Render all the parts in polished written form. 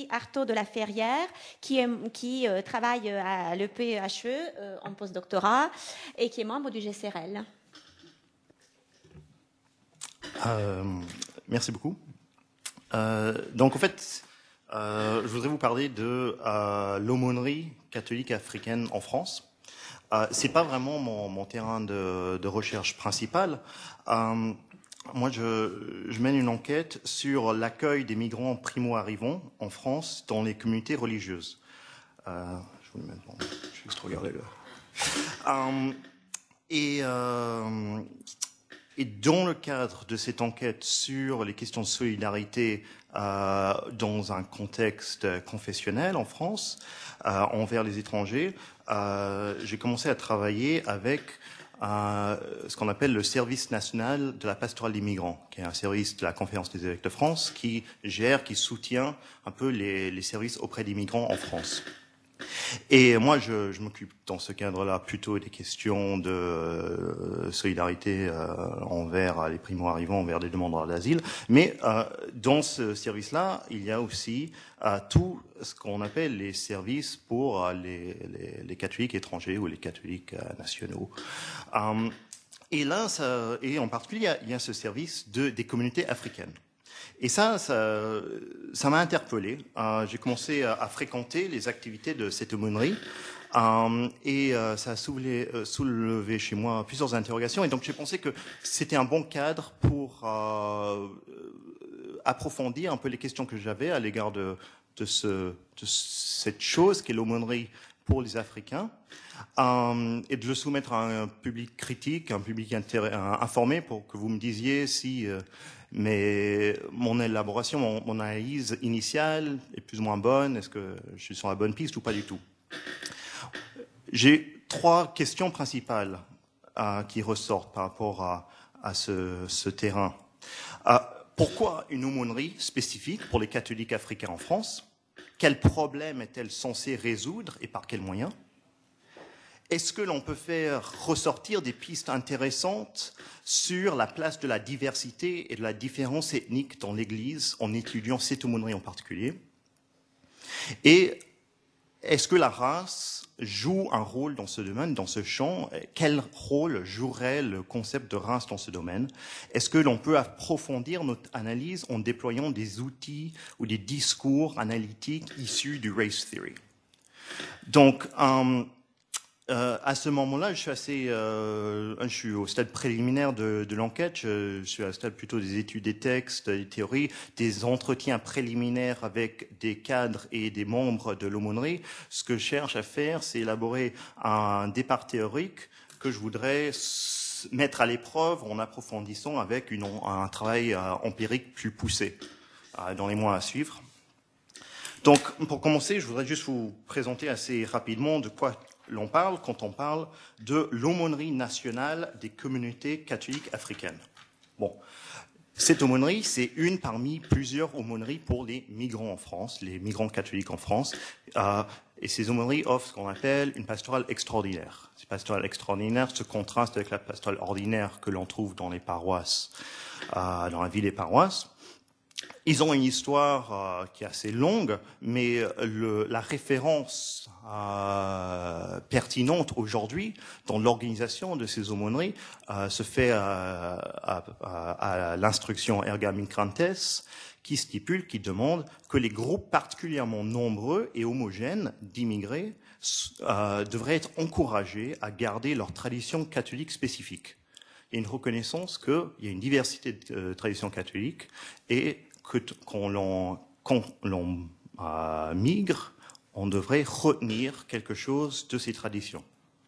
Artaud de la Ferrière, qui travaille à l'EPHE en postdoctorat et qui est membre du GCRL. Merci beaucoup. Donc, en fait, je voudrais vous parler de l'aumônerie catholique africaine en France. C'est pas vraiment mon terrain de recherche principal. Moi, je mène une enquête sur l'accueil des migrants primo-arrivants en France dans les communautés religieuses. Je vous le mets devant. Je vais juste regarder là. Et dans le cadre de cette enquête sur les questions de solidarité dans un contexte confessionnel en France, envers les étrangers, j'ai commencé à travailler avec ce qu'on appelle le service national de la pastorale des migrants, qui est un service de la Conférence des évêques de France qui soutient un peu les services auprès des migrants en France. Et moi, je m'occupe dans ce cadre-là plutôt des questions de solidarité envers les primo-arrivants, envers les demandeurs d'asile. Mais dans ce service-là, il y a aussi tout ce qu'on appelle les services pour les catholiques étrangers ou les catholiques nationaux. Et là, et en particulier, il y a ce service des communautés africaines. Et ça m'a interpellé. J'ai commencé à fréquenter les activités de cette aumônerie et ça a soulevé chez moi plusieurs interrogations. Et donc j'ai pensé que c'était un bon cadre pour approfondir un peu les questions que j'avais à l'égard de cette chose qu'est l'aumônerie pour les Africains, et de le soumettre à un public critique, un public informé, pour que vous me disiez si mon élaboration, mon analyse initiale est plus ou moins bonne, est-ce que je suis sur la bonne piste ou pas du tout. J'ai 3 questions principales qui ressortent par rapport à ce terrain. Pourquoi une aumônerie spécifique pour les catholiques africains en France ? Quel problème est-elle censée résoudre et par quels moyens ? Est-ce que l'on peut faire ressortir des pistes intéressantes sur la place de la diversité et de la différence ethnique dans l'Église en étudiant cette aumônerie en particulier ? Et est-ce que la race joue un rôle dans ce domaine, dans ce champ ? Quel rôle jouerait le concept de race dans ce domaine ? Est-ce que l'on peut approfondir notre analyse en déployant des outils ou des discours analytiques issus du race theory ? Donc, à ce moment-là, je suis au stade préliminaire de l'enquête. Je suis au stade plutôt des études des textes, des théories, des entretiens préliminaires avec des cadres et des membres de l'aumônerie. Ce que je cherche à faire, c'est élaborer un départ théorique que je voudrais mettre à l'épreuve en approfondissant avec un travail empirique plus poussé dans les mois à suivre. Donc, pour commencer, je voudrais juste vous présenter assez rapidement de quoi l'on parle quand on parle de l'aumônerie nationale des communautés catholiques africaines. Bon, cette aumônerie, c'est une parmi plusieurs aumôneries pour les migrants en France, les migrants catholiques en France. Et ces aumôneries offrent ce qu'on appelle une pastorale extraordinaire. Cette pastorale extraordinaire se contraste avec la pastorale ordinaire que l'on trouve dans les paroisses, dans la vie des paroisses. Ils ont une histoire qui est assez longue, mais la référence pertinente aujourd'hui dans l'organisation de ces aumôneries se fait à l'instruction Erga Migrantes, qui demande que les groupes particulièrement nombreux et homogènes d'immigrés devraient être encouragés à garder leur tradition catholique spécifique. Il y a une reconnaissance qu'il y a une diversité de traditions catholiques et quand l'on migre, on devrait retenir quelque chose de ces traditions.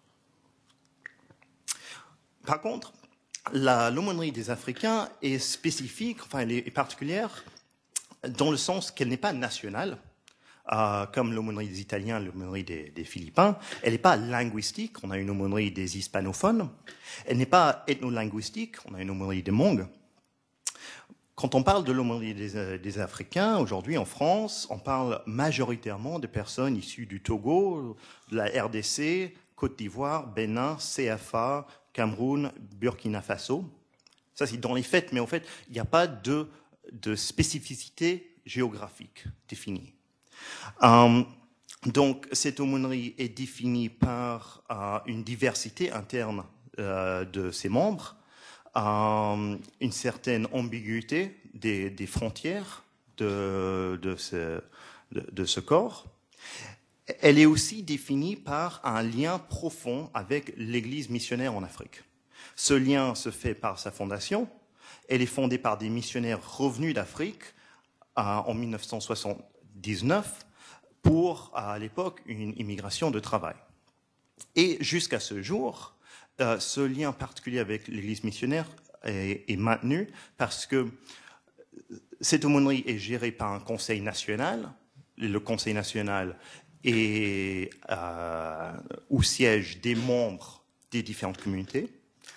Par contre, l'aumônerie des Africains est spécifique, enfin elle est particulière, dans le sens qu'elle n'est pas nationale, comme l'aumônerie des Italiens, l'aumônerie des Philippins. Elle n'est pas linguistique, on a une aumônerie des hispanophones. Elle n'est pas ethno-linguistique, on a une aumônerie des Hmong. Quand on parle de l'aumônerie des Africains, aujourd'hui en France, on parle majoritairement de personnes issues du Togo, de la RDC, Côte d'Ivoire, Bénin, CFA, Cameroun, Burkina Faso. Ça, c'est dans les faits, mais en fait, il n'y a pas de spécificité géographique définie. Donc, cette aumônerie est définie par une diversité interne de ses membres, une certaine ambiguïté des frontières de ce corps. Elle est aussi définie par un lien profond avec l'Église missionnaire en Afrique. Ce lien se fait par sa fondation. Elle est fondée par des missionnaires revenus d'Afrique en 1979 pour, à l'époque, une immigration de travail. Et jusqu'à ce jour, ce lien particulier avec l'Église missionnaire est maintenu parce que cette aumônerie est gérée par un conseil national. Le conseil national est où siègent des membres des différentes communautés,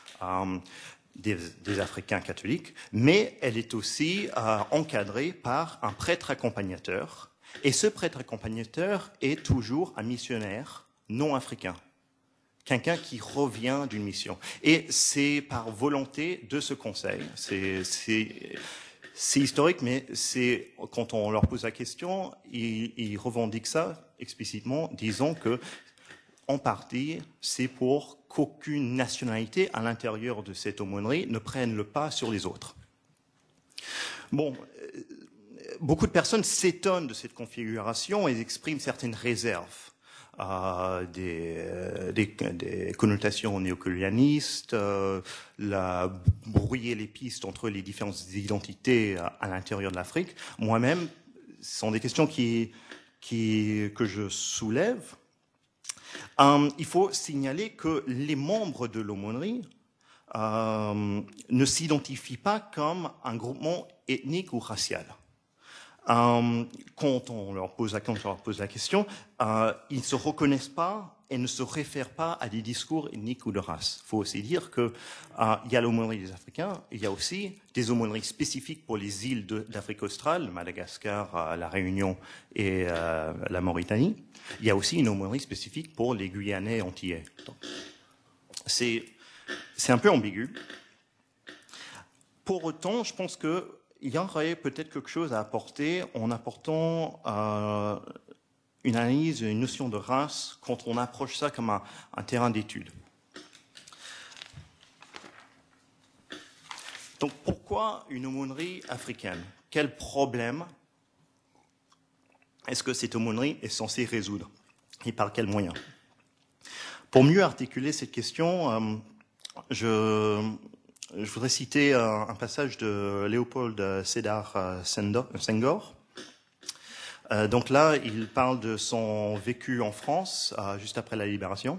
des Africains catholiques, mais elle est aussi encadrée par un prêtre accompagnateur. Et ce prêtre accompagnateur est toujours un missionnaire non africain, quelqu'un qui revient d'une mission. Et c'est par volonté de ce conseil. C'est historique, mais quand on leur pose la question, ils revendiquent ça explicitement, disant que, en partie, c'est pour qu'aucune nationalité à l'intérieur de cette aumônerie ne prenne le pas sur les autres. Bon, beaucoup de personnes s'étonnent de cette configuration et expriment certaines réserves. Des connotations néocolonialistes, brouiller les pistes entre les différentes identités à l'intérieur de l'Afrique. Moi-même, ce sont des questions que je soulève. Il faut signaler que les membres de l'aumônerie ne s'identifient pas comme un groupement ethnique ou racial. Quand on leur pose la question, ils ne se reconnaissent pas et ne se réfèrent pas à des discours ethniques ou de race. Il faut aussi dire qu'il y a l'aumônerie des Africains, il y a aussi des aumôneries spécifiques pour les îles d'Afrique australe, Madagascar, la Réunion et la Mauritanie. Il y a aussi une aumônerie spécifique pour les Guyanais et Antillais. C'est un peu ambigu. Pour autant, je pense que il y aurait peut-être quelque chose à apporter en apportant une analyse, une notion de race quand on approche ça comme un terrain d'étude. Donc pourquoi une aumônerie africaine? Quel problème est-ce que cette aumônerie est censée résoudre? Et par quels moyens? Pour mieux articuler cette question, je voudrais citer un passage de Léopold Sédar Senghor. Donc là, il parle de son vécu en France, juste après la libération.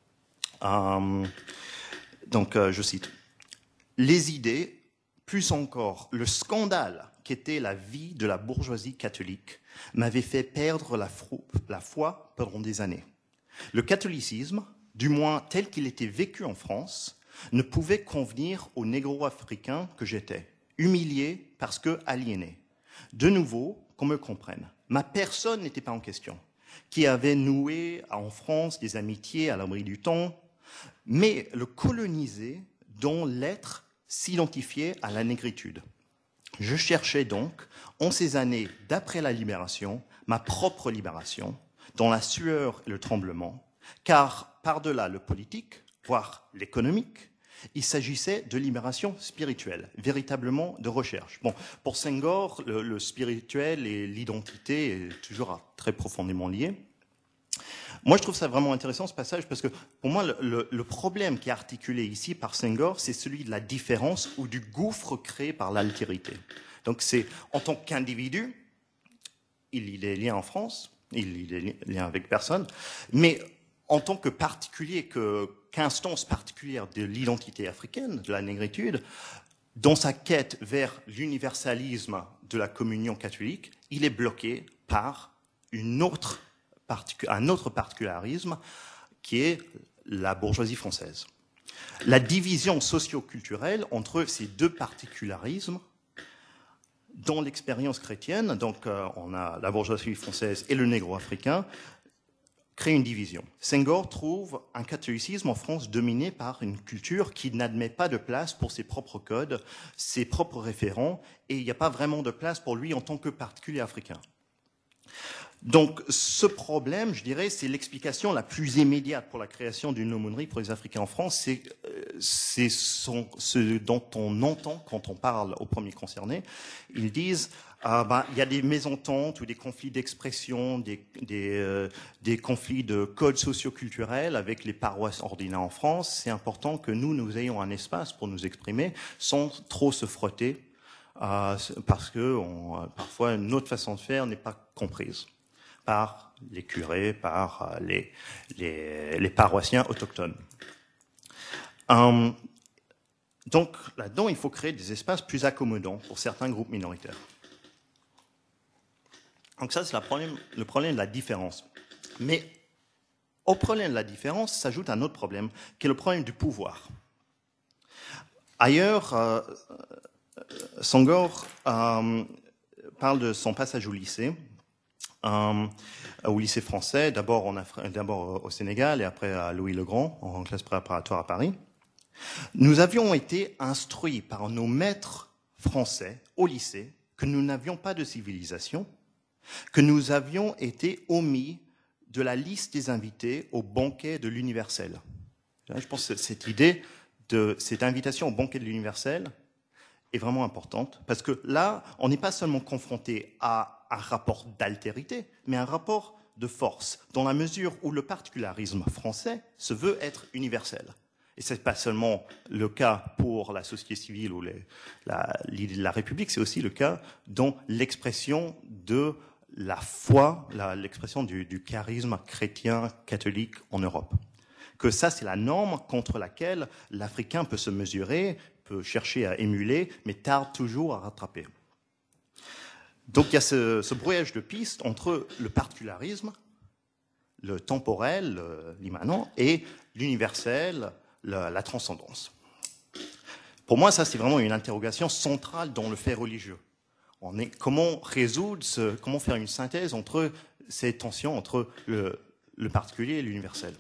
Donc, je cite. « Les idées, plus encore le scandale qu'était la vie de la bourgeoisie catholique, m'avaient fait perdre la foi pendant des années. Le catholicisme, du moins tel qu'il était vécu en France, ne pouvait convenir aux négro-africains que j'étais, humilié parce que aliéné. De nouveau, qu'on me comprenne, ma personne n'était pas en question, qui avait noué en France des amitiés à l'abri du temps, mais le colonisé dont l'être s'identifiait à la négritude. Je cherchais donc, en ces années d'après la libération, ma propre libération, dans la sueur et le tremblement, car par-delà le politique, voire l'économique, il s'agissait de libération spirituelle, véritablement de recherche. Bon, pour Senghor, le spirituel et l'identité est toujours très profondément liés. Moi, je trouve ça vraiment intéressant, ce passage, parce que pour moi, le problème qui est articulé ici par Senghor, c'est celui de la différence ou du gouffre créé par l'altérité. Donc, c'est en tant qu'individu, il est lié en France, il est lié avec personne, mais en tant que particulier, qu'instance particulière de l'identité africaine, de la négritude, dans sa quête vers l'universalisme de la communion catholique, il est bloqué par un autre particularisme qui est la bourgeoisie française. La division socio-culturelle entre ces deux particularismes dans l'expérience chrétienne, donc on a la bourgeoisie française et le négro-africain, crée une division. Senghor trouve un catholicisme en France dominé par une culture qui n'admet pas de place pour ses propres codes, ses propres référents, et il n'y a pas vraiment de place pour lui en tant que particulier africain. Donc, ce problème, je dirais, c'est l'explication la plus immédiate pour la création d'une aumônerie pour les Africains en France. C'est ce dont on entend quand on parle aux premiers concernés. Ils disent, il y a des mésententes ou des conflits d'expression, des conflits de codes socioculturels avec les paroisses ordinaires en France. C'est important que nous ayons un espace pour nous exprimer sans trop se frotter, parce que parfois notre façon de faire n'est pas comprise par les curés, par les paroissiens autochtones. Donc là-dedans, il faut créer des espaces plus accommodants pour certains groupes minoritaires. Donc ça, c'est le problème de la différence. Mais au problème de la différence s'ajoute un autre problème, qui est le problème du pouvoir. Ailleurs, Senghor parle de son passage au lycée français, d'abord au Sénégal et après à Louis-le-Grand, en classe préparatoire à Paris. Nous avions été instruits par nos maîtres français au lycée que nous n'avions pas de civilisation, que nous avions été omis de la liste des invités au banquet de l'universel. Je pense que cette idée de cette invitation au banquet de l'universel est vraiment importante, parce que là, on n'est pas seulement confronté à un rapport d'altérité, mais un rapport de force, dans la mesure où le particularisme français se veut être universel. Et ce n'est pas seulement le cas pour la société civile ou l'idée de la République, c'est aussi le cas dans l'expression de la foi, l'expression du charisme chrétien catholique en Europe. Que ça, c'est la norme contre laquelle l'Africain peut se mesurer, peut chercher à émuler, mais tarde toujours à rattraper. Donc il y a ce brouillage de pistes entre le particularisme, le temporel, l'immanent, et l'universel, la transcendance. Pour moi, ça, c'est vraiment une interrogation centrale dans le fait religieux. Comment faire une synthèse entre ces tensions entre le particulier et l'universel.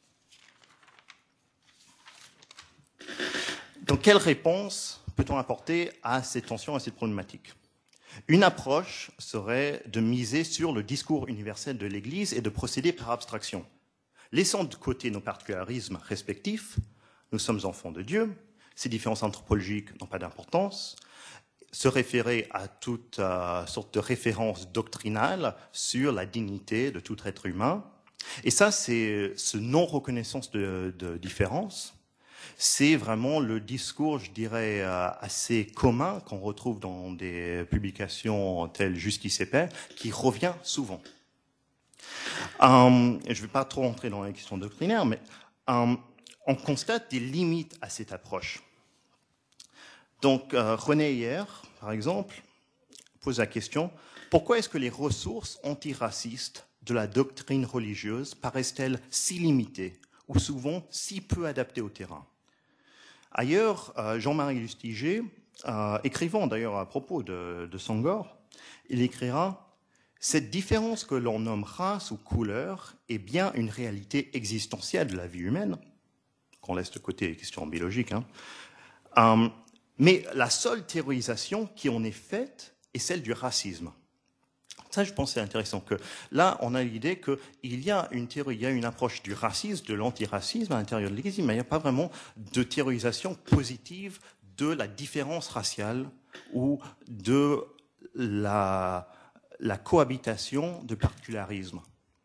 Donc, quelle réponse peut-on apporter à ces tensions, à cette problématique ? Une approche serait de miser sur le discours universel de l'Église et de procéder par abstraction. Laissant de côté nos particularismes respectifs, nous sommes enfants de Dieu, ces différences anthropologiques n'ont pas d'importance, se référer à toute sorte de référence doctrinale sur la dignité de tout être humain. Et ça, c'est ce non-reconnaissance de différence. C'est vraiment le discours, je dirais, assez commun qu'on retrouve dans des publications telles Justice et Paix, qui revient souvent. Je ne vais pas trop entrer dans les questions doctrinaires, mais on constate des limites à cette approche. Donc, René Hier, par exemple, pose la question « Pourquoi est-ce que les ressources antiracistes de la doctrine religieuse paraissent-elles si limitées ou souvent si peu adaptées au terrain ?» Ailleurs, Jean-Marie Lustiger, écrivant d'ailleurs à propos de Senghor, il écrira « Cette différence que l'on nomme race ou couleur est bien une réalité existentielle de la vie humaine, qu'on laisse de côté les questions biologiques, mais la seule théorisation qui en est faite est celle du racisme. » Ça, je pense que c'est intéressant. Que là, on a l'idée qu'il y a une théorie, il y a une approche du racisme, de l'antiracisme à l'intérieur de l'Église, mais il n'y a pas vraiment de théorisation positive de la différence raciale ou de la cohabitation de particularisme.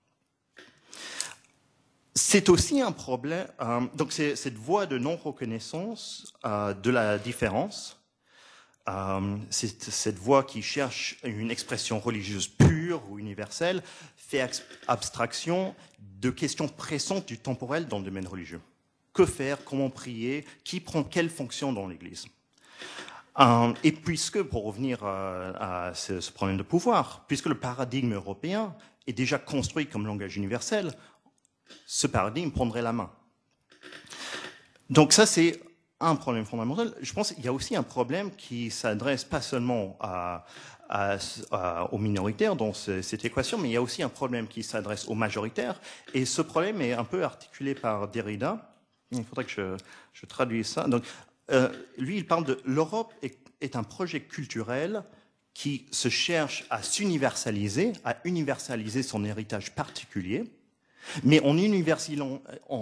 C'est aussi un problème. Donc, c'est cette voie de non-reconnaissance de la différence. C'est cette voie qui cherche une expression religieuse pure ou universelle, fait abstraction de questions pressantes du temporel dans le domaine religieux. Que faire, comment prier, qui prend quelle fonction dans l'Église. Et puisque, pour revenir à ce problème de pouvoir, puisque le paradigme européen est déjà construit comme langage universel, ce paradigme prendrait la main. Donc ça, c'est un problème fondamental. Je pense qu'il y a aussi un problème qui s'adresse pas seulement aux minoritaires dans cette équation, mais il y a aussi un problème qui s'adresse aux majoritaires. Et ce problème est un peu articulé par Derrida. Il faudrait que je traduise ça. Donc, lui, il parle de l'Europe est un projet culturel qui se cherche à s'universaliser, à universaliser son héritage particulier, mais en universalisant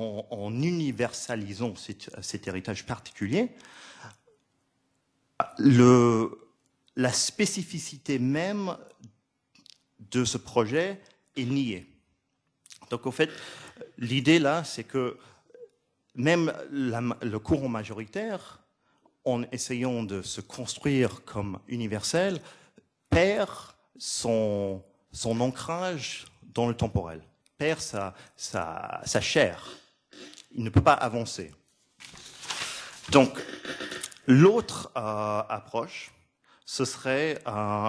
cet héritage particulier, la spécificité même de ce projet est niée. Donc, en fait, l'idée là, c'est que même le courant majoritaire, en essayant de se construire comme universel, perd son ancrage dans le temporel, perd sa chair. Il ne peut pas avancer. Donc, l'autre approche, ce serait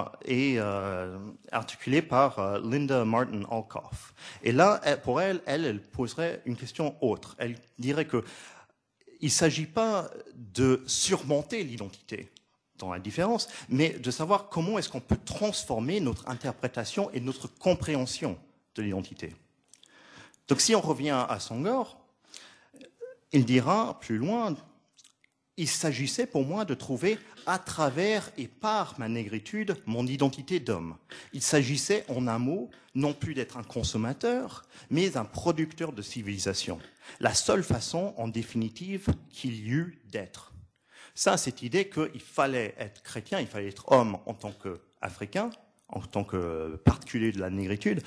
articulé par Linda Martin Alcoff. Et là, pour elle poserait une question autre. Elle dirait que il ne s'agit pas de surmonter l'identité dans la différence, mais de savoir comment est-ce qu'on peut transformer notre interprétation et notre compréhension de l'identité. Donc si on revient à Senghor, il dira plus loin, il s'agissait pour moi de trouver à travers et par ma négritude mon identité d'homme. Il s'agissait en un mot non plus d'être un consommateur, mais un producteur de civilisation. La seule façon, en définitive, qu'il y eut d'être. Ça, cette idée qu'il fallait être chrétien, il fallait être homme en tant qu'Africain, en tant que particulier de la négritude,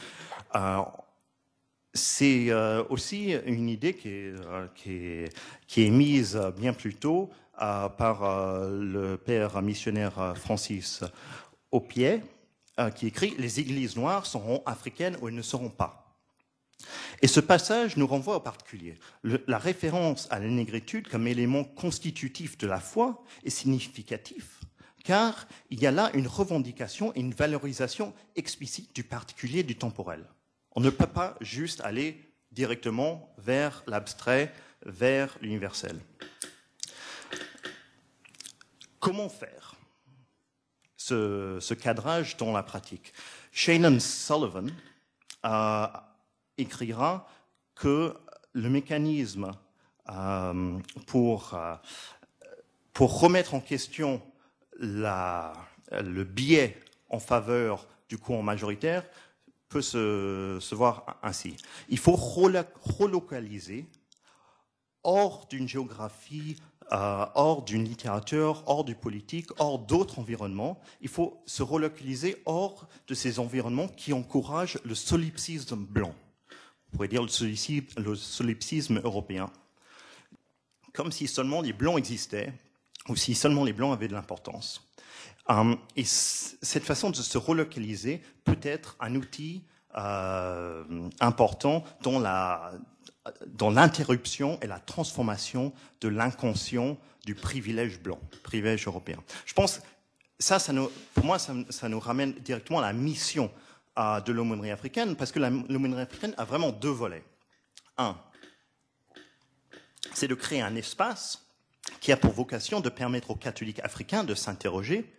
c'est aussi une idée qui est mise bien plus tôt par le père missionnaire Francis Aupier, qui écrit « Les églises noires seront africaines ou elles ne seront pas ». Et ce passage nous renvoie au particulier. La référence à la négritude comme élément constitutif de la foi est significatif, car il y a là une revendication et une valorisation explicite du particulier, du temporel. On ne peut pas juste aller directement vers l'abstrait, vers l'universel. Comment faire ce cadrage dans la pratique? Shannon Sullivan écrira que le mécanisme pour remettre en question le biais en faveur du courant majoritaire peut se voir ainsi. Il faut relocaliser hors d'une géographie, hors d'une littérature, hors du politique, hors d'autres environnements. Il faut se relocaliser hors de ces environnements qui encouragent le solipsisme blanc. On pourrait dire le solipsisme européen. Comme si seulement les blancs existaient, ou si seulement les blancs avaient de l'importance. Et cette façon de se relocaliser peut être un outil important dans l'interruption et la transformation de l'inconscient du privilège blanc, privilège européen. Je pense pour moi, ça nous ramène directement à la mission de l'aumônerie africaine, parce que l'aumônerie africaine a vraiment deux volets. Un, c'est de créer un espace qui a pour vocation de permettre aux catholiques africains de s'interroger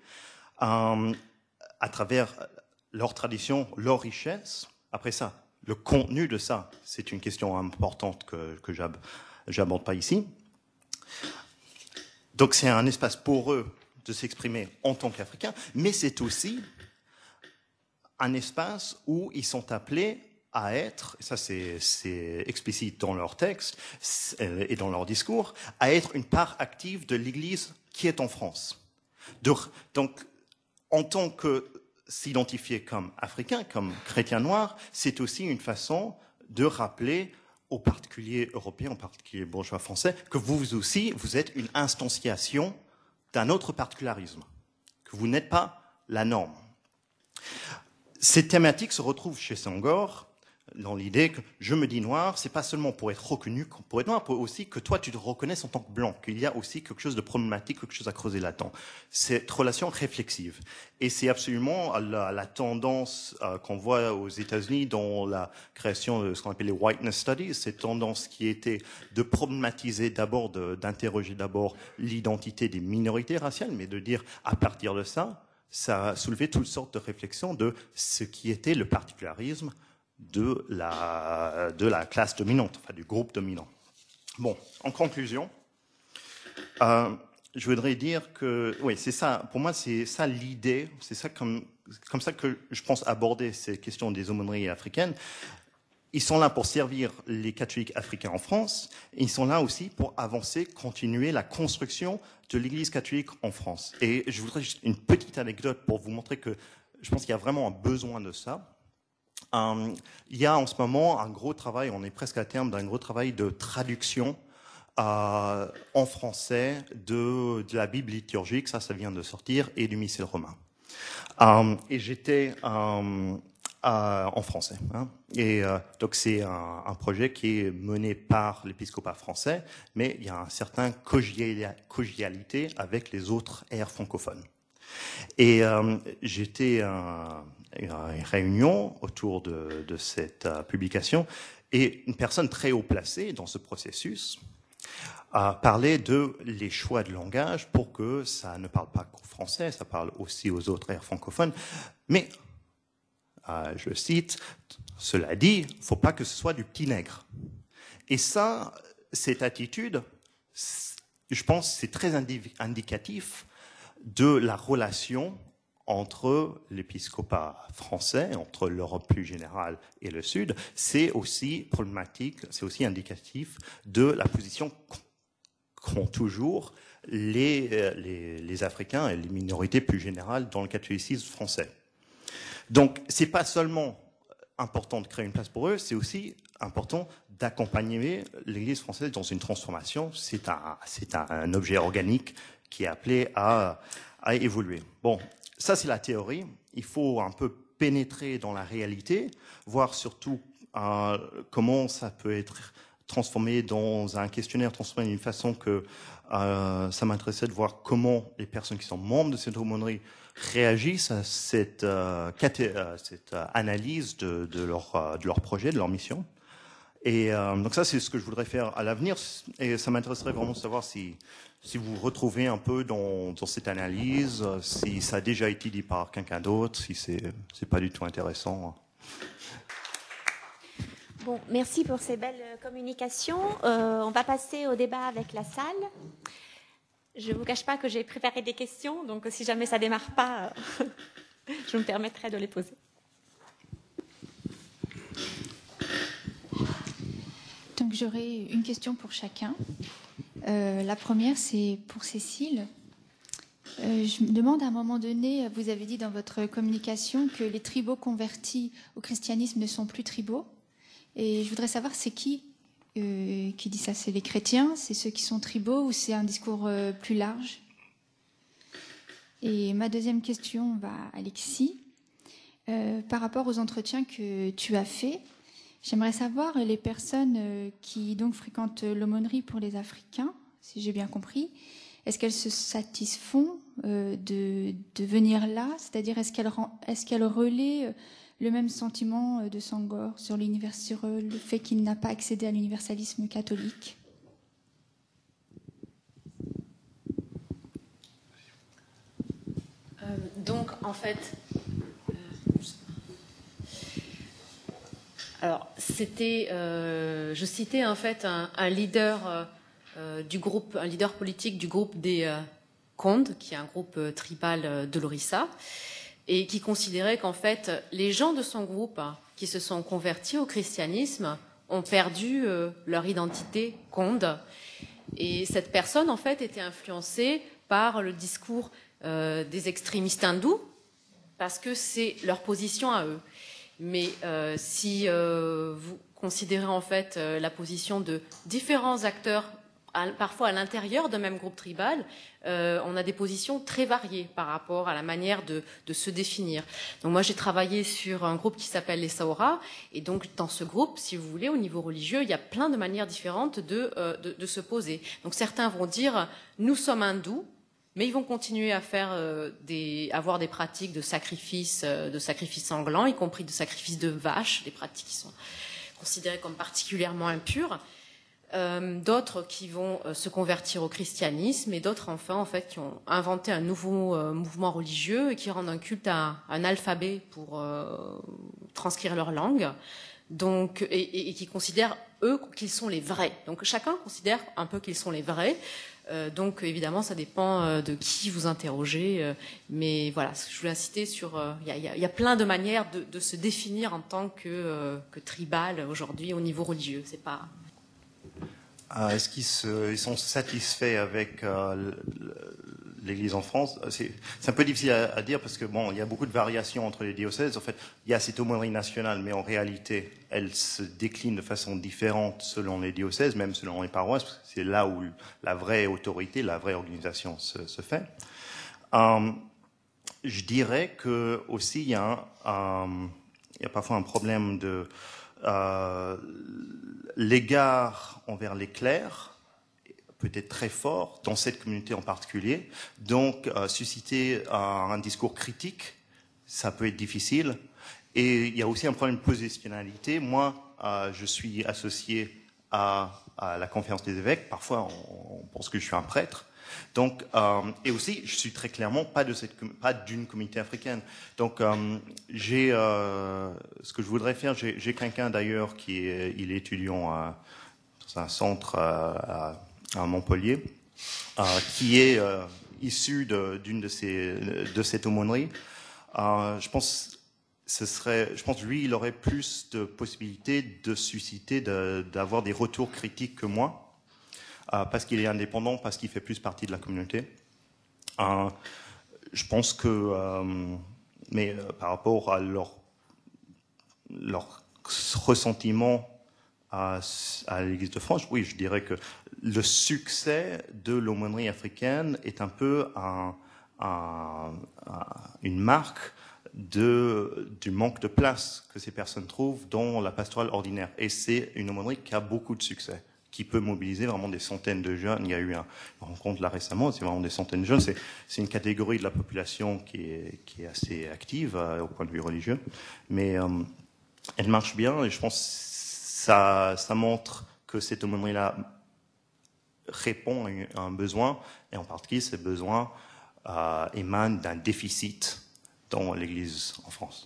à travers leur tradition, leur richesse. Après ça, le contenu de ça, c'est une question importante que j'aborde pas ici. Donc c'est un espace pour eux de s'exprimer en tant qu'Africains, mais c'est aussi un espace où ils sont appelés à être, et ça c'est explicite dans leur texte et dans leur discours, à être une part active de l'Église qui est en France. Donc, en tant que s'identifier comme africain, comme chrétien noir, c'est aussi une façon de rappeler aux particuliers européens, aux particuliers bourgeois français, que vous aussi, vous êtes une instantiation d'un autre particularisme, que vous n'êtes pas la norme. Cette thématique se retrouve chez Senghor dans l'idée que je me dis noir, c'est pas seulement pour être reconnu pour être noir, pour aussi que toi tu te reconnaisses en tant que blanc, qu'il y a aussi quelque chose de problématique, quelque chose à creuser là-dedans. Cette relation réflexive. Et c'est absolument la tendance qu'on voit aux États-Unis dans la création de ce qu'on appelle les whiteness studies, cette tendance qui était de problématiser d'abord, d'interroger d'abord l'identité des minorités raciales, mais de dire à partir de ça, ça a soulevé toutes sortes de réflexions de ce qui était le particularisme de la classe dominante, enfin du groupe dominant. Bon, en conclusion, je voudrais dire que, oui, c'est ça, pour moi, c'est ça l'idée, c'est ça comme ça que je pense aborder ces questions des aumôneries africaines. Ils sont là pour servir les catholiques africains en France, et ils sont là aussi pour avancer, continuer la construction de l'Église catholique en France. Et je voudrais juste une petite anecdote pour vous montrer que je pense qu'il y a vraiment un besoin de ça. Il y a en ce moment un gros travail, on est presque à terme d'un gros travail de traduction en français de la Bible liturgique, ça vient de sortir, et du Missel romain. Et j'étais en français. Hein. Et donc c'est un projet qui est mené par l'épiscopat français, mais il y a un certain convivialité avec les autres aires francophones. Et j'étais à une réunion autour de cette publication, et une personne très haut placée dans ce processus parlait de les choix de langage pour que ça ne parle pas qu'au français, ça parle aussi aux autres aires francophones. Mais, je cite, cela dit, il ne faut pas que ce soit du petit nègre. Et ça, cette attitude, je pense, c'est très indicatif de la relation entre l'épiscopat français, entre l'Europe plus générale et le Sud. C'est aussi problématique, c'est aussi indicatif de la position qu'ont toujours les Africains et les minorités plus générales dans le catholicisme français. Donc, c'est pas seulement important de créer une place pour eux, c'est aussi important d'accompagner l'Église française dans une transformation. C'est un objet organique qui est appelé à évoluer. Bon, ça c'est la théorie. Il faut un peu pénétrer dans la réalité, voir surtout comment ça peut être transformé dans un questionnaire, transformé d'une façon que ça m'intéressait de voir comment les personnes qui sont membres de cette aumônerie réagissent à cette analyse de leur projet, de leur mission. Et donc ça, c'est ce que je voudrais faire à l'avenir. Et ça m'intéresserait vraiment de savoir si vous retrouvez un peu dans cette analyse, si ça a déjà été dit par quelqu'un d'autre, si c'est pas du tout intéressant. Bon, merci pour ces belles communications. On va passer au débat avec la salle. Je ne vous cache pas que j'ai préparé des questions, donc si jamais ça ne démarre pas, je me permettrai de les poser. Donc j'aurai une question pour chacun. La première, c'est pour Cécile. Je me demande, à un moment donné, vous avez dit dans votre communication que les tribaux convertis au christianisme ne sont plus tribaux. Et je voudrais savoir, c'est qui dit ça? C'est les chrétiens? C'est ceux qui sont tribaux? Ou c'est un discours plus large? Et ma deuxième question va à Alexis. Par rapport aux entretiens que tu as faits, j'aimerais savoir les personnes qui donc fréquentent l'aumônerie pour les Africains, si j'ai bien compris, est-ce qu'elles se satisfont de venir là? C'est-à-dire, est-ce qu'elles relaient le même sentiment de Senghor sur le fait qu'il n'a pas accédé à l'universalisme catholique? Donc, en fait, alors c'était, je citais en fait un leader du groupe, un leader politique du groupe des Konde, qui est un groupe tribal de l'Orissa, et qui considérait qu'en fait les gens de son groupe qui se sont convertis au christianisme ont perdu leur identité Konde. Et cette personne en fait était influencée par le discours des extrémistes hindous, parce que c'est leur position à eux. Mais si vous considérez en fait la position de différents acteurs, parfois à l'intérieur d'un même groupe tribal, on a des positions très variées par rapport à la manière de se définir. Donc moi j'ai travaillé sur un groupe qui s'appelle les Saora, et donc dans ce groupe, si vous voulez, au niveau religieux, il y a plein de manières différentes de se poser. Donc certains vont dire nous sommes hindous, mais ils vont continuer à faire avoir des pratiques de sacrifice sanglant, y compris de sacrifice de vaches, des pratiques qui sont considérées comme particulièrement impures. D'autres qui vont se convertir au christianisme, et d'autres enfin en fait qui ont inventé un nouveau mouvement religieux et qui rendent un culte à un alphabet pour transcrire leur langue. Donc, et qui considèrent eux qu'ils sont les vrais. Donc chacun considère un peu qu'ils sont les vrais. Donc évidemment, ça dépend de qui vous interrogez. Mais voilà, je voulais insister sur... Il y a plein de manières de se définir en tant que tribal aujourd'hui au niveau religieux. C'est pas... Est-ce qu'ils sont satisfaits avec l'Église en France? C'est un peu difficile à dire parce que bon, il y a beaucoup de variations entre les diocèses. En fait, il y a cette aumônerie nationale, mais en réalité, elle se décline de façon différente selon les diocèses, même selon les paroisses. Parce que c'est là où la vraie autorité, la vraie organisation se fait. Je dirais que aussi il y a parfois un problème de l'égard envers les clercs peut être très fort dans cette communauté en particulier. Donc, susciter un discours critique, ça peut être difficile. Et il y a aussi un problème de positionnalité. Moi, je suis associé à la conférence des évêques. Parfois, on pense que je suis un prêtre. Donc, et aussi, je suis très clairement pas d'une communauté africaine. Donc, ce que je voudrais faire, j'ai quelqu'un d'ailleurs il est étudiant dans un centre à Montpellier, qui est issu de cette aumônerie. Je pense que lui, il aurait plus de possibilités de susciter, d'avoir des retours critiques que moi. Parce qu'il est indépendant, parce qu'il fait plus partie de la communauté. Je pense que, mais par rapport à leur ressentiment à l'Église de France, oui, je dirais que le succès de l'aumônerie africaine est un peu une marque du manque de place que ces personnes trouvent dans la pastorale ordinaire. Et c'est une aumônerie qui a beaucoup de succès, qui peut mobiliser vraiment des centaines de jeunes. Il y a eu une rencontre là récemment, c'est vraiment des centaines de jeunes. C'est une catégorie de la population qui est assez active au point de vue religieux, mais elle marche bien et je pense que ça montre que cette aumônerie-là répond à un besoin, et en particulier ces besoins émanent d'un déficit dans l'Église en France.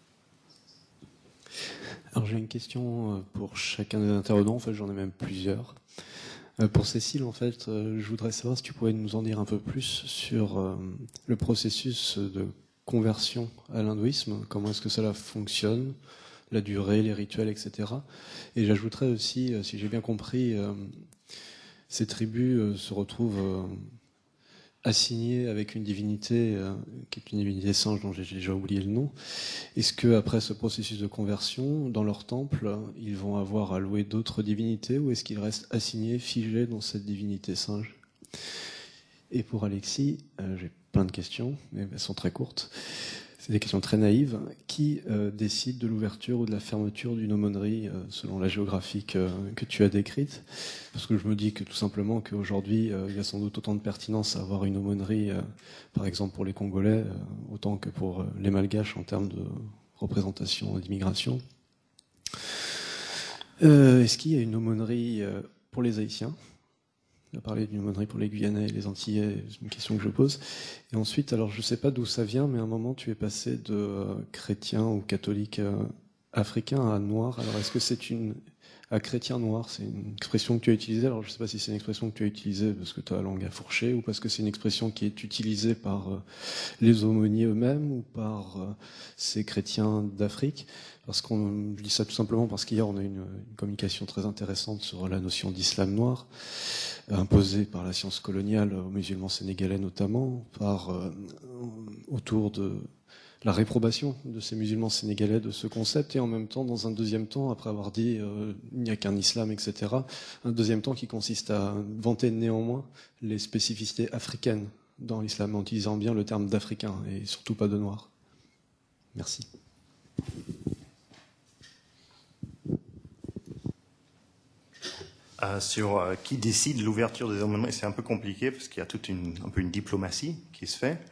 Alors j'ai une question pour chacun des intervenants, en fait j'en ai même plusieurs. Pour Cécile, en fait, je voudrais savoir si tu pouvais nous en dire un peu plus sur le processus de conversion à l'hindouisme, comment est-ce que cela fonctionne, la durée, les rituels, etc. Et j'ajouterais aussi, si j'ai bien compris, ces tribus se retrouvent assignées avec une divinité qui est une divinité singe dont j'ai déjà oublié le nom. Est-ce que après ce processus de conversion, dans leur temple, ils vont avoir à louer d'autres divinités ou est-ce qu'ils restent assignés, figés dans cette divinité singe? Et pour Alexis, j'ai plein de questions, mais elles sont très courtes. C'est des questions très naïves. Qui décide de l'ouverture ou de la fermeture d'une aumônerie selon la géographie que tu as décrite? Parce que je me dis que tout simplement qu'aujourd'hui, il y a sans doute autant de pertinence à avoir une aumônerie, par exemple pour les Congolais, autant que pour les Malgaches en termes de représentation d'immigration. Est-ce qu'il y a une aumônerie pour les Haïtiens? On a parlé d'une aumônerie pour les Guyanais et les Antillais, c'est une question que je pose. Et ensuite, alors je ne sais pas d'où ça vient, mais à un moment tu es passé de chrétien ou catholique africain à noir. Alors est-ce que c'est à chrétien noir, c'est une expression que tu as utilisée? Alors je ne sais pas si c'est une expression que tu as utilisée parce que tu as la langue à fourcher ou parce que c'est une expression qui est utilisée par les aumôniers eux-mêmes ou par ces chrétiens d'Afrique. Je dis ça tout simplement parce qu'hier on a eu une communication très intéressante sur la notion d'islam noir, imposée par la science coloniale aux musulmans sénégalais notamment, autour de la réprobation de ces musulmans sénégalais de ce concept, et en même temps, dans un deuxième temps, après avoir dit il n'y a qu'un islam, etc., un deuxième temps qui consiste à vanter néanmoins les spécificités africaines dans l'islam, en utilisant bien le terme d'africain et surtout pas de noir. Merci. Sur qui décide l'ouverture des aumôneries, c'est un peu compliqué parce qu'il y a toute un peu une diplomatie qui se fait.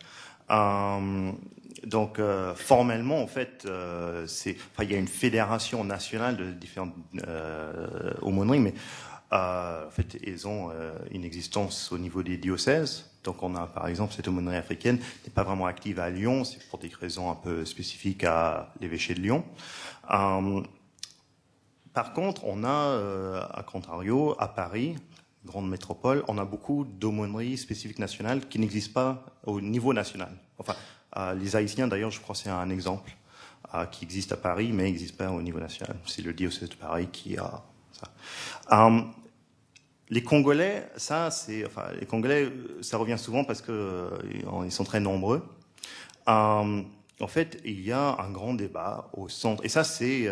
Donc formellement, en fait, il y a une fédération nationale de différentes aumôneries, mais en fait, elles ont une existence au niveau des diocèses. Donc on a, par exemple, cette aumônerie africaine n'est pas vraiment active à Lyon, c'est pour des raisons un peu spécifiques à l'évêché de Lyon. Par contre, on a à contrario, à Paris, grandes métropoles, on a beaucoup d'aumôneries spécifiques nationales qui n'existent pas au niveau national. Enfin, les Haïtiens, d'ailleurs, je crois que c'est un exemple qui existe à Paris, mais n'existe pas au niveau national. C'est le diocèse de Paris qui a ça. Les Congolais, les Congolais, ça revient souvent parce que ils sont très nombreux. En fait, il y a un grand débat au centre, et ça, c'est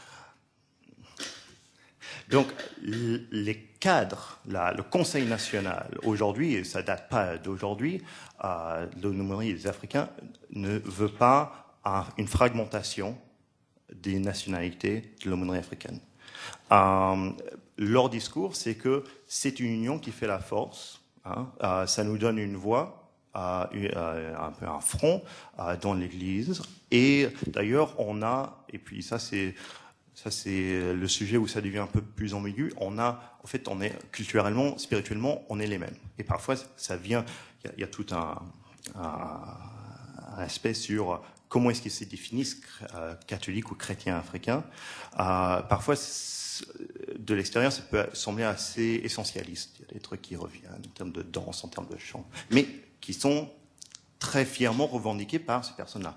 donc les cadres, le Conseil national aujourd'hui, et ça date pas d'aujourd'hui, l'aumônerie des Africains ne veut pas une fragmentation des nationalités de l'aumônerie africaine. Leur discours, c'est que c'est une union qui fait la force. Ça nous donne une voix, un peu un front dans l'Église. Et d'ailleurs, on a, et puis ça c'est le sujet où ça devient un peu plus ambigu. On est culturellement, spirituellement, on est les mêmes. Et parfois, ça vient, il y a tout un aspect sur comment est-ce qu'ils se définissent, catholiques ou chrétiens africains. Parfois, de l'extérieur, ça peut sembler assez essentialiste. Il y a des trucs qui reviennent en termes de danse, en termes de chant, mais qui sont très fièrement revendiqués par ces personnes-là.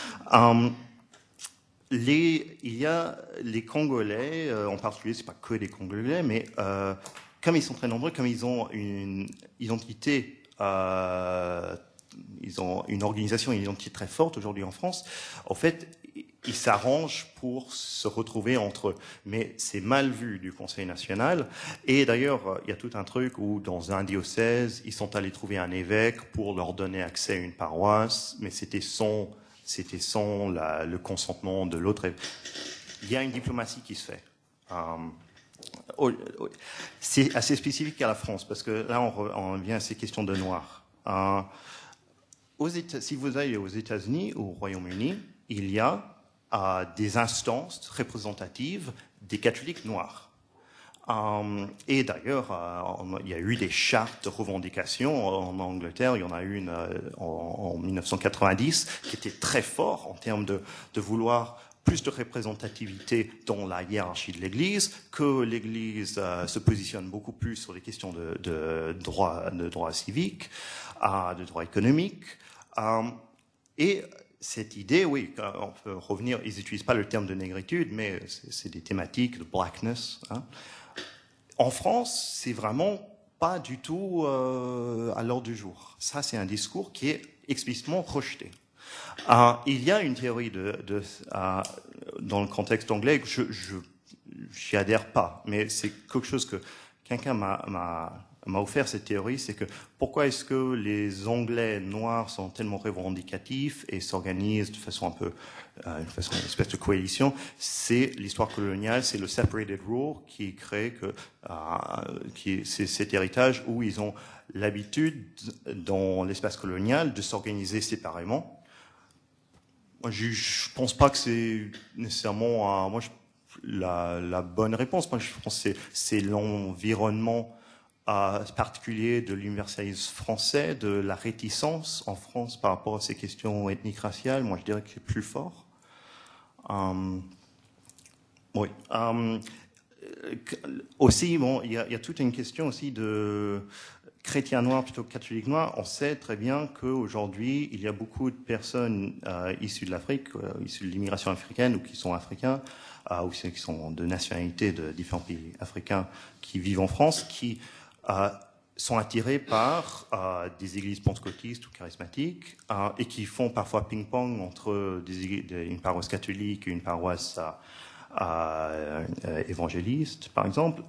Il y a les Congolais, en particulier, c'est pas que les Congolais, mais comme ils sont très nombreux, comme ils ont une identité, ils ont une organisation, une identité très forte aujourd'hui en France, en fait, ils s'arrangent pour se retrouver entre eux. Mais c'est mal vu du Conseil national. Et d'ailleurs, il y a tout un truc où, dans un diocèse, ils sont allés trouver un évêque pour leur donner accès à une paroisse, mais c'était sans le consentement de l'autre. Il y a une diplomatie qui se fait. C'est assez spécifique à la France, parce que là, on vient à ces questions de noirs. Si vous allez aux États-Unis, au Royaume-Uni, il y a des instances représentatives des catholiques noirs. Et d'ailleurs, il y a eu des chartes de revendication en Angleterre. Il y en a eu une en 1990 qui était très fort en termes de vouloir plus de représentativité dans la hiérarchie de l'Église, que l'Église se positionne beaucoup plus sur les questions de droits civiques, de droits économiques. Et cette idée, oui, on peut revenir, ils n'utilisent pas le terme de négritude, mais c'est des thématiques de blackness. En France, c'est vraiment pas du tout à l'ordre du jour. Ça, c'est un discours qui est explicitement rejeté. Il y a une théorie dans le contexte anglais, je n'y adhère pas, mais c'est quelque chose que quelqu'un m'a offert, cette théorie, c'est que pourquoi est-ce que les Anglais noirs sont tellement revendicatifs et s'organisent de façon un peu, une espèce de coalition, c'est l'histoire coloniale, c'est le separated rule qui crée c'est cet héritage où ils ont l'habitude, dans l'espace colonial, de s'organiser séparément. Moi, je pense pas que c'est nécessairement la bonne réponse. Moi, je pense que c'est l'environnement particulier de l'universalisme français, de la réticence en France par rapport à ces questions ethniques raciales. Moi, je dirais que c'est plus fort. Oui. Aussi, bon, il y a toute une question aussi de chrétiens noirs plutôt que catholiques noirs. On sait très bien qu'aujourd'hui, il y a beaucoup de personnes issues de l'Afrique, issues de l'immigration africaine ou qui sont africains, ou qui sont de nationalités de différents pays africains qui vivent en France, qui sont attirés par des églises pentecôtistes ou charismatiques et qui font parfois ping-pong entre une paroisse catholique et une paroisse évangéliste, par exemple.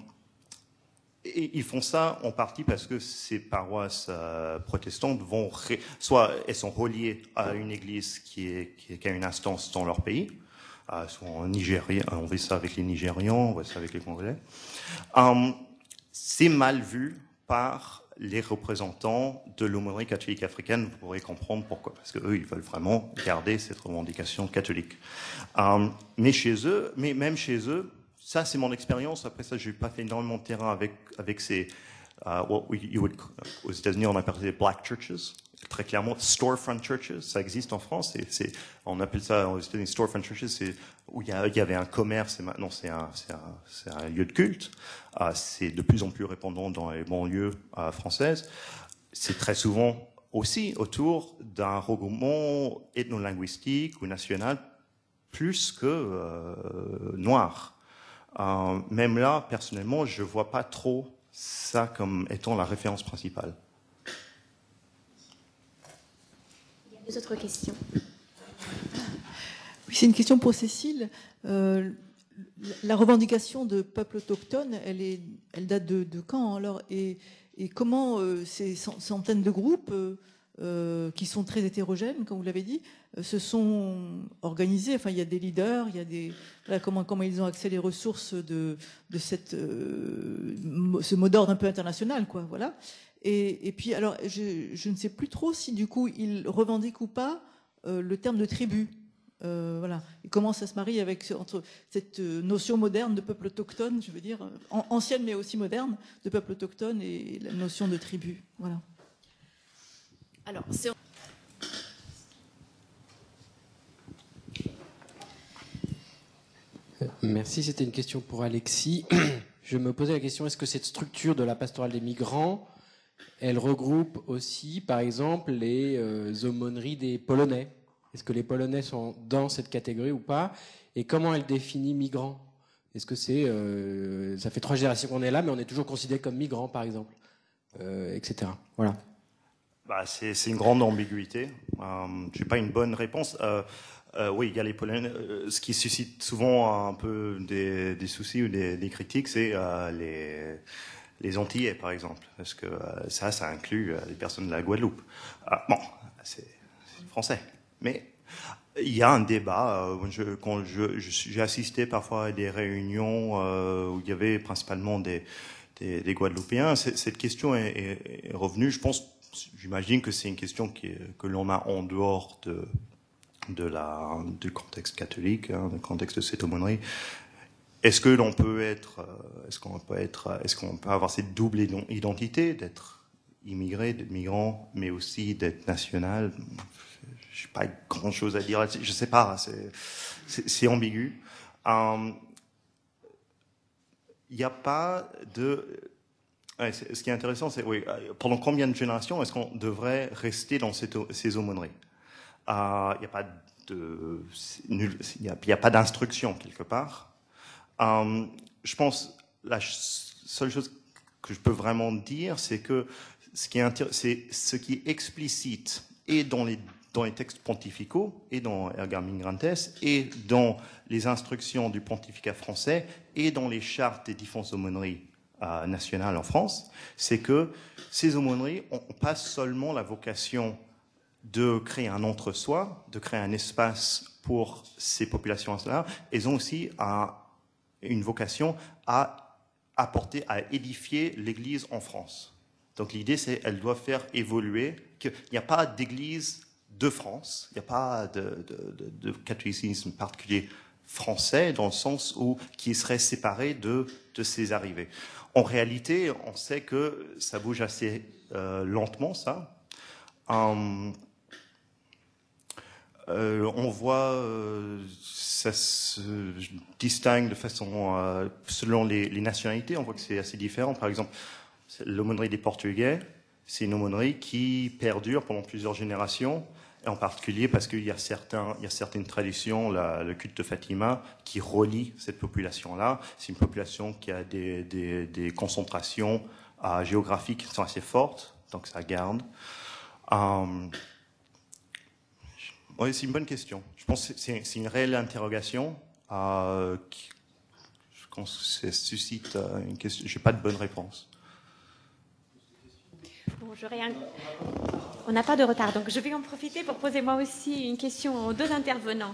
Et ils font ça en partie parce que ces paroisses protestantes soit elles sont reliées à une église qui a une instance dans leur pays, soit en Nigeria, on voit ça avec les Nigérians, on voit ça avec les Congolais. C'est mal vu par les représentants de l'aumônerie catholique africaine. Vous pourrez comprendre pourquoi, parce qu'eux, ils veulent vraiment garder cette revendication catholique. Mais même chez eux, ça, c'est mon expérience. Après ça, j'ai pas fait énormément de terrain avec ces, aux États-Unis, on appelle les black churches. très clairement, storefront churches, ça existe en France, on appelle ça aux États-Unis storefront churches, c'est où il y avait un commerce et maintenant c'est un lieu de culte. C'est de plus en plus répandant dans les banlieues françaises. C'est très souvent aussi autour d'un regroupement ethno-linguistique ou national plus que noir. Même là, personnellement, je ne vois pas trop ça comme étant la référence principale. Il y a deux autres questions. Oui, c'est une question pour Cécile. La revendication de peuple autochtone, elle date de quand alors, et comment ces centaines de groupes qui sont très hétérogènes, comme vous l'avez dit, se sont organisés? Enfin, il y a des leaders, il y a des comment ils ont accès aux ressources de ce mot d'ordre un peu international, quoi. Voilà. Et puis, alors, je ne sais plus trop si du coup ils revendiquent ou pas le terme de tribu. Voilà. Et comment ça se marie entre cette notion moderne de peuple autochtone, je veux dire, ancienne mais aussi moderne, de peuple autochtone et la notion de tribu. Voilà. Alors, Merci, c'était une question pour Alexis. Je me posais la question, est-ce que cette structure de la pastorale des migrants, elle regroupe aussi, par exemple, les aumôneries des Polonais? Est-ce que les Polonais sont dans cette catégorie ou pas? Et comment elle définit migrants? Est-ce que ça fait 3 générations qu'on est là, mais on est toujours considéré comme migrants, par exemple, etc. Voilà. C'est une grande ambiguïté. Je n'ai pas une bonne réponse. Oui, il y a les Polonais. Ce qui suscite souvent un peu des soucis ou des critiques, c'est les Antillais, par exemple. Parce que ça inclut les personnes de la Guadeloupe. Bon, c'est français. Mais il y a un débat. Quand j'ai assisté parfois à des réunions où il y avait principalement des Guadeloupéens, cette question est revenue. J'imagine que c'est une question que l'on a en dehors du contexte catholique, du contexte de cette aumônerie. Est-ce qu'on peut avoir cette double identité d'être immigré, d'être migrant, mais aussi d'être national? Je n'ai pas grand-chose à dire là-dessus. Je ne sais pas. C'est ambigu. Il n'y a pas de... Ce qui est intéressant, c'est pendant combien de générations est-ce qu'on devrait rester dans ces aumôneries? Il n'y a pas d'instruction quelque part. Je pense la seule chose que je peux vraiment dire, c'est que ce qui est explicite et dans les textes pontificaux et dans Erga Migrantes et dans les instructions du pontificat français et dans les chartes des différentes aumôneries nationales en France, c'est que ces aumôneries n'ont pas seulement la vocation de créer un entre-soi, de créer un espace pour ces populations-là, elles ont aussi une vocation à édifier l'Église en France. Donc l'idée, c'est qu'elles doivent faire évoluer, qu'il n'y a pas d'Église de France, il n'y a pas de catholicisme particulier français dans le sens qui serait séparé de ces arrivées. En réalité, on sait que ça bouge assez lentement, ça. On voit, ça se distingue de façon, selon les nationalités, on voit que c'est assez différent. Par exemple, l'aumônerie des Portugais, c'est une aumônerie qui perdure pendant plusieurs générations, et en particulier parce qu'il y a certaines traditions, le culte de Fatima, qui relie cette population-là. C'est une population qui a des concentrations géographiques qui sont assez fortes, donc ça garde. Oui, c'est une bonne question. Je pense que c'est une réelle interrogation. Je pense que ça suscite une question. Je n'ai pas de bonne réponse. Bon, on n'a pas de retard, donc je vais en profiter pour poser moi aussi une question aux deux intervenants.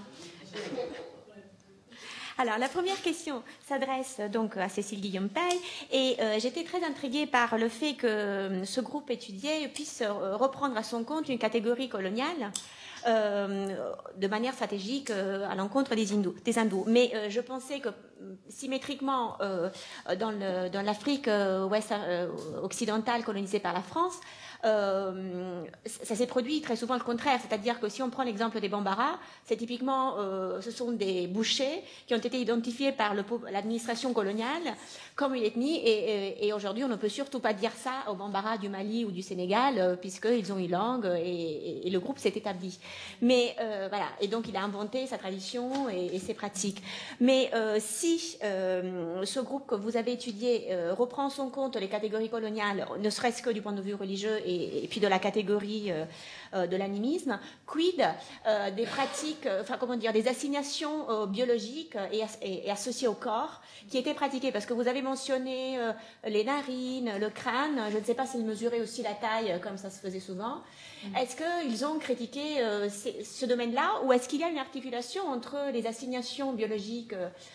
Alors, la première question s'adresse donc à Cécile Guillaume-Pey, et j'étais très intriguée par le fait que ce groupe étudié puisse reprendre à son compte une catégorie coloniale de manière stratégique à l'encontre des hindous. Mais je pensais que symétriquement dans l'Afrique ouest occidentale colonisée par la France, ça s'est produit très souvent le contraire. C'est-à-dire que si on prend l'exemple des Bambara, c'est typiquement, ce sont des bouchers qui ont été identifiés par l'administration coloniale comme une ethnie, et aujourd'hui on ne peut surtout pas dire ça aux Bambara du Mali ou du Sénégal, puisqu'ils ont une langue et le groupe s'est établi. Mais voilà, et donc il a inventé sa tradition et ses pratiques. Mais si ce groupe que vous avez étudié reprend en son compte les catégories coloniales, ne serait-ce que du point de vue religieux et puis de la catégorie de l'animisme, quid des pratiques, des assignations biologiques et associées au corps qui étaient pratiquées, parce que vous avez mentionné les narines, le crâne, je ne sais pas s'ils mesuraient aussi la taille comme ça se faisait souvent. Est-ce qu'ils ont critiqué ce domaine-là, ou est-ce qu'il y a une articulation entre les assignations biologiques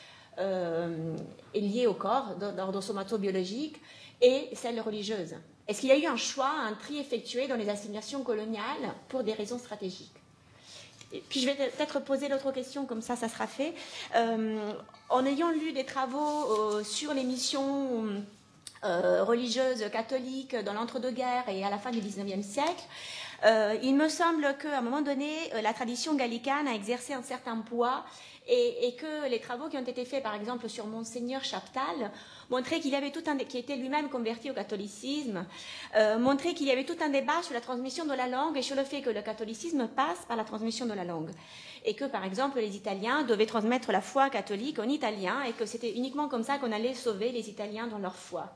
liées au corps, d'ordre somato-biologique, et celles religieuses? Est-ce qu'il y a eu un choix, un tri effectué dans les assignations coloniales pour des raisons stratégiques? Et puis je vais peut-être poser l'autre question, comme ça sera fait. En ayant lu des travaux sur les missions religieuses catholiques dans l'entre-deux-guerres et à la fin du XIXe siècle, il me semble qu'à un moment donné, la tradition gallicane a exercé un certain poids, et que les travaux qui ont été faits, par exemple, sur Monseigneur Chaptal, montraient qu'il y avait qui était lui-même converti au catholicisme, montraient qu'il y avait tout un débat sur la transmission de la langue et sur le fait que le catholicisme passe par la transmission de la langue. Et que, par exemple, les Italiens devaient transmettre la foi catholique en italien, et que c'était uniquement comme ça qu'on allait sauver les Italiens dans leur foi.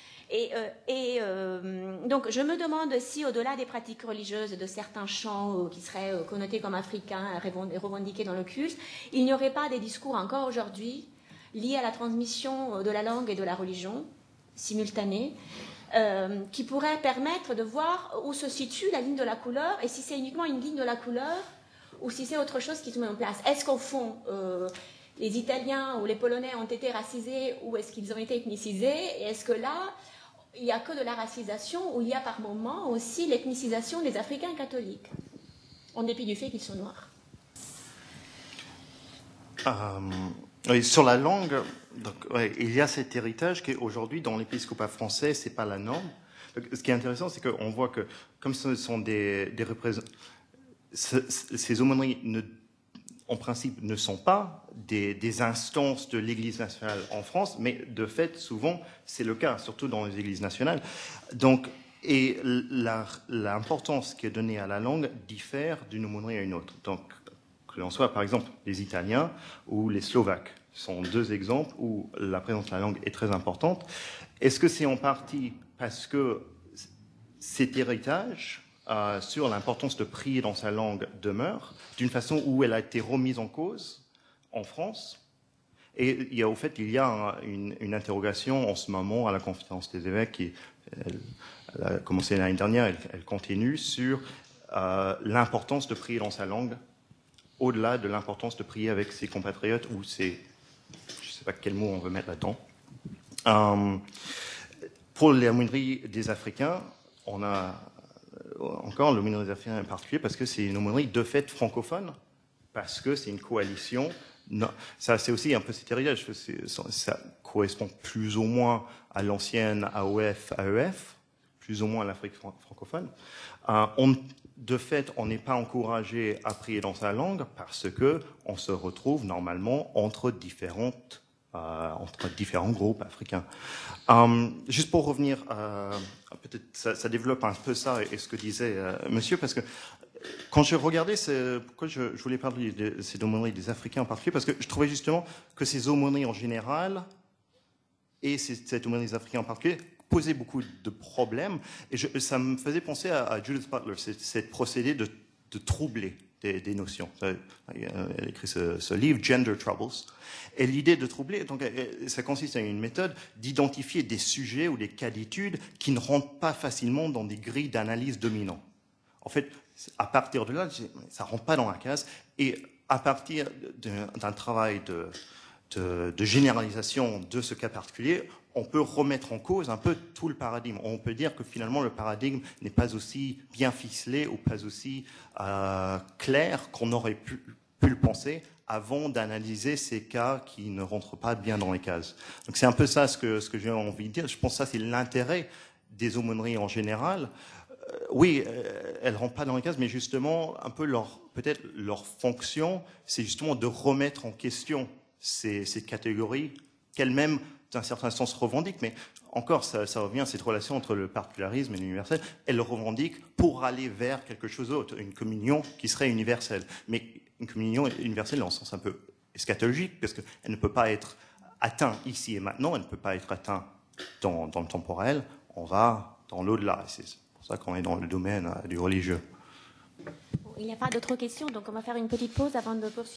Donc je me demande si, au-delà des pratiques religieuses de certains chants qui seraient connotés comme africains et revendiqués dans le culte, il n'y aurait pas des discours encore aujourd'hui liés à la transmission de la langue et de la religion simultanée, qui pourraient permettre de voir où se situe la ligne de la couleur, et si c'est uniquement une ligne de la couleur ou si c'est autre chose qui se met en place. Est-ce qu'au fond les Italiens ou les Polonais ont été racisés, ou est-ce qu'ils ont été ethnicisés, et est-ce que là il n'y a que de la racisation, ou il y a par moments aussi l'ethnicisation des Africains catholiques, en dépit du fait qu'ils sont noirs? Oui, sur la langue, donc, il y a cet héritage qui aujourd'hui dans l'épiscopat français, c'est pas la norme. Donc, ce qui est intéressant, c'est qu'on voit que comme ce sont des représentants, ces aumôneries en principe ne sont pas des instances de l'Église nationale en France, mais de fait, souvent, c'est le cas, surtout dans les Églises nationales. Donc, et l'importance qui est donnée à la langue diffère d'une aumônerie à une autre. Donc, que l'on soit, par exemple, les Italiens ou les Slovaques sont deux exemples où la présence de la langue est très importante. Est-ce que c'est en partie parce que cet héritage sur l'importance de prier dans sa langue demeure, d'une façon où elle a été remise en cause en France? Et il y a une interrogation en ce moment à la conférence des évêques, elle a commencé l'année dernière, elle continue, sur l'importance de prier dans sa langue, au-delà de l'importance de prier avec ses compatriotes, ou je ne sais pas quel mot on veut mettre là-dedans. Pour les aumôneries des Africains, on a encore l'aumônerie des Africains en particulier, parce que c'est une aumônerie de fait francophone, parce que c'est une coalition. Non, ça, c'est aussi un peu cet héritage. Ça correspond plus ou moins à l'ancienne AOF, AEF, plus ou moins à l'Afrique francophone. De fait, on n'est pas encouragé à prier dans sa langue parce que on se retrouve normalement entre différents groupes africains. Juste pour revenir, peut-être ça développe un peu ça et ce que disait monsieur, parce que quand je regardais, pourquoi je voulais parler de ces aumôneries des Africains en particulier, parce que je trouvais justement que ces aumôneries en général et cette aumônerie des Africains en particulier posaient beaucoup de problèmes, et ça me faisait penser à Judith Butler, cette procédé de troubler des notions. Elle écrit ce livre, Gender Troubles, et l'idée de troubler, donc, ça consiste à une méthode d'identifier des sujets ou des cas d'études qui ne rentrent pas facilement dans des grilles d'analyse dominants. En fait, à partir de là, ça ne rentre pas dans la case, et à partir d'un travail de généralisation de ce cas particulier, on peut remettre en cause un peu tout le paradigme. On peut dire que finalement le paradigme n'est pas aussi bien ficelé ou pas aussi clair qu'on aurait pu le penser avant d'analyser ces cas qui ne rentrent pas bien dans les cases. Donc c'est un peu ça ce que j'ai envie de dire. Je pense que ça c'est l'intérêt des aumôneries en général. oui, elles ne rentrent pas dans les cases, mais justement, un peu peut-être leur fonction, c'est justement de remettre en question ces catégories qu'elles-mêmes, d'un certain sens, revendiquent. Mais encore, ça revient à cette relation entre le particularisme et l'universel. Elles le revendiquent pour aller vers quelque chose d'autre, une communion qui serait universelle. Mais une communion universelle dans le sens un peu eschatologique, parce qu'elle ne peut pas être atteinte ici et maintenant, elle ne peut pas être atteinte dans le temporel. On va dans l'au-delà. C'est pour ça qu'on est dans le domaine du religieux. Il n'y a pas d'autres questions, donc on va faire une petite pause avant de poursuivre.